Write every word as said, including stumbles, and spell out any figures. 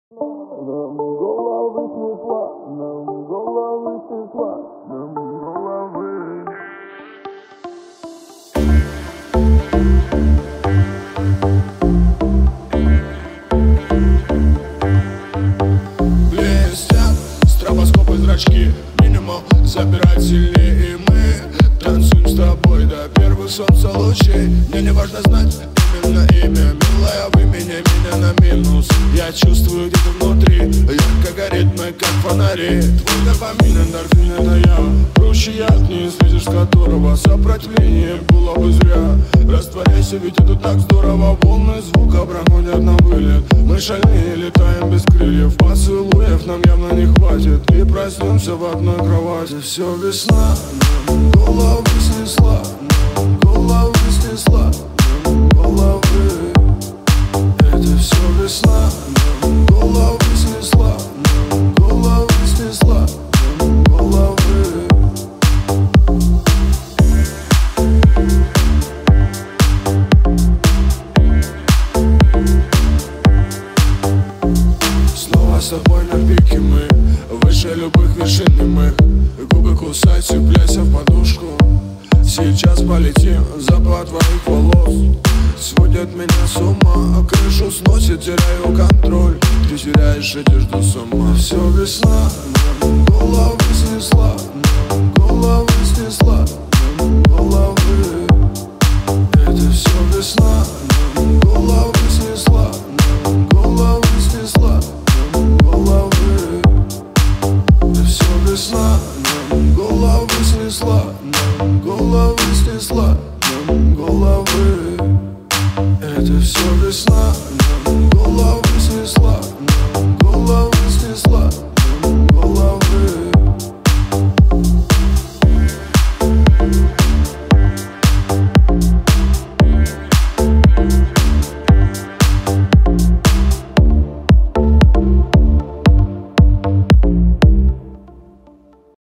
Нам головы снесла, нам головы снесла, нам головы. Блестят стробоскопы зрачки, минимал забирать сильнее, и мы танцуем с тобой до первых солнца лучей. Мне не важно знать именно имя, милая, вы меня, меня на минус. Я чувствую где-то внутри, ярко горит мы, как фонари. Твой дофамин, эндорфин, это я, проще яд, не слезешь, с которого сопротивление было бы зря. Растворяйся, ведь это так здорово, волны звука проходят на вылет. Мы шальные, летаем без крыльев, поцелуев нам явно не хватит. И проснемся в одной кровати. Все весна, нам головы снесла, нам головы снесла, нам головы. Это все весна, нам головы снесла, нам головы снесла, нам головы. Снова с тобой на пике мы, выше любых вершин мы. Губы кусать, цепляйся в подушку. Сейчас полетим, запах твоих волос сводит меня с ума, крышу сносит, теряю контроль. Ты теряешь одежду сама. Все весна, нам головы снесла,